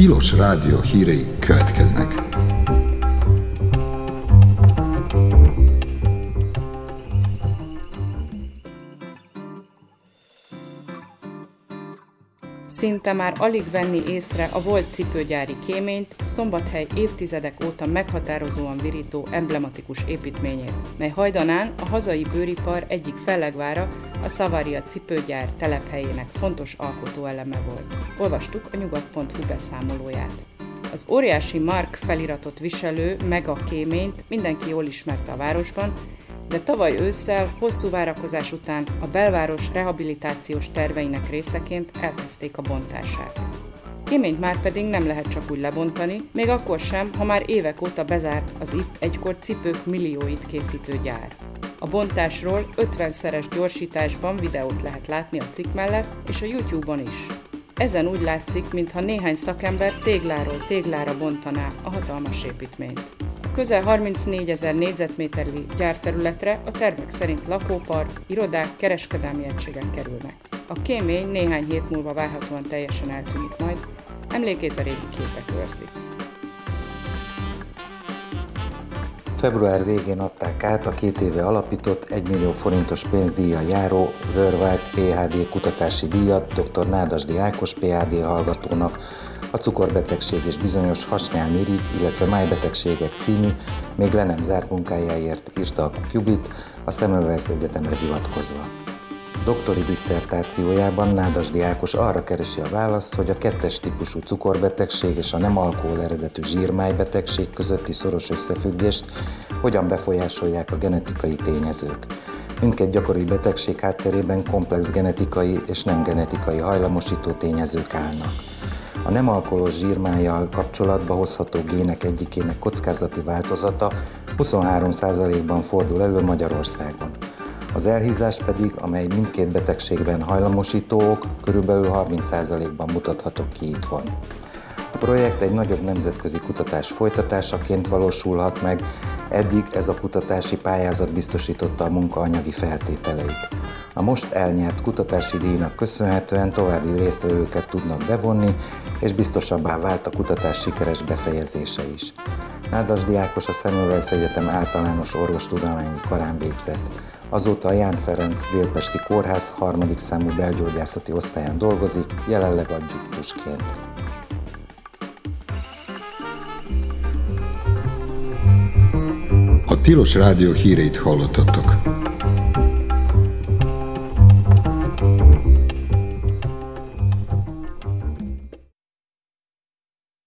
Tilos Rádió hírei következnek. Szinte már alig venni észre a volt cipőgyári kéményt, Szombathely évtizedek óta meghatározóan virító emblematikus építményét, mely hajdanán a hazai bőripar egyik fellegvára, a Savaria cipőgyár telephelyének fontos alkotóeleme volt. Olvastuk a nyugat.hu beszámolóját. Az óriási Mark feliratot viselő mega kéményt mindenki jól ismerte a városban, de tavaly ősszel, hosszú várakozás után a belváros rehabilitációs terveinek részeként elkezdték a bontását. Kéményt már pedig nem lehet csak úgy lebontani, még akkor sem, ha már évek óta bezárt az itt egykor cipők millióit készítő gyár. A bontásról 50-szeres gyorsításban videót lehet látni a cikk mellett és a YouTube-on is. Ezen úgy látszik, mintha néhány szakember tégláról téglára bontaná a hatalmas építményt. Közel 34 000 négyzetméternyi gyárterületre a tervek szerint lakópark, irodák, kereskedelmi egységek kerülnek. A kémény néhány hét múlva várhatóan teljesen eltűnik majd, emlékét a régi képek őrzik. Február végén adták át a 2 éve alapított 1 millió forintos pénzdíjjal járó Worldwide PhD kutatási díjat dr. Nádasdy Ákos PhD hallgatónak, a cukorbetegség és bizonyos hasnyálmirigy, illetve májbetegségek című, még le nem zárt munkájáért írta a Qubit a Semmelweis Egyetemre hivatkozva. Doktori disszertációjában Nádasdy Ákos arra keresi a választ, hogy a 2-es típusú cukorbetegség és a nem alkohol eredetű zsírmájbetegség közötti szoros összefüggést hogyan befolyásolják a genetikai tényezők. Mindkét gyakori betegség hátterében komplex genetikai és nem genetikai hajlamosító tényezők állnak. A nem alkoholos zsírmájjal kapcsolatba hozható gének egyikének kockázati változata 23%-ban fordul elő Magyarországon. Az elhízás pedig, amely mindkét betegségben hajlamosító ok, körülbelül 30%-ban mutatható ki itthon. A projekt egy nagyobb nemzetközi kutatás folytatásaként valósulhat meg, eddig ez a kutatási pályázat biztosította a munkaanyagi feltételeit. A most elnyert kutatási díjnak köszönhetően további résztvevőket tudnak bevonni, és biztosabbá vált a kutatás sikeres befejezése is. Nádasdy Ákos a Semmelweis Egyetem általános orvostudományi karán végzett. Azóta a Ján Ferenc Délpesti Kórház 3. számú belgyógyászati osztályán dolgozik, jelenleg adjunktusként. A Tilos Rádió híreit hallottatok.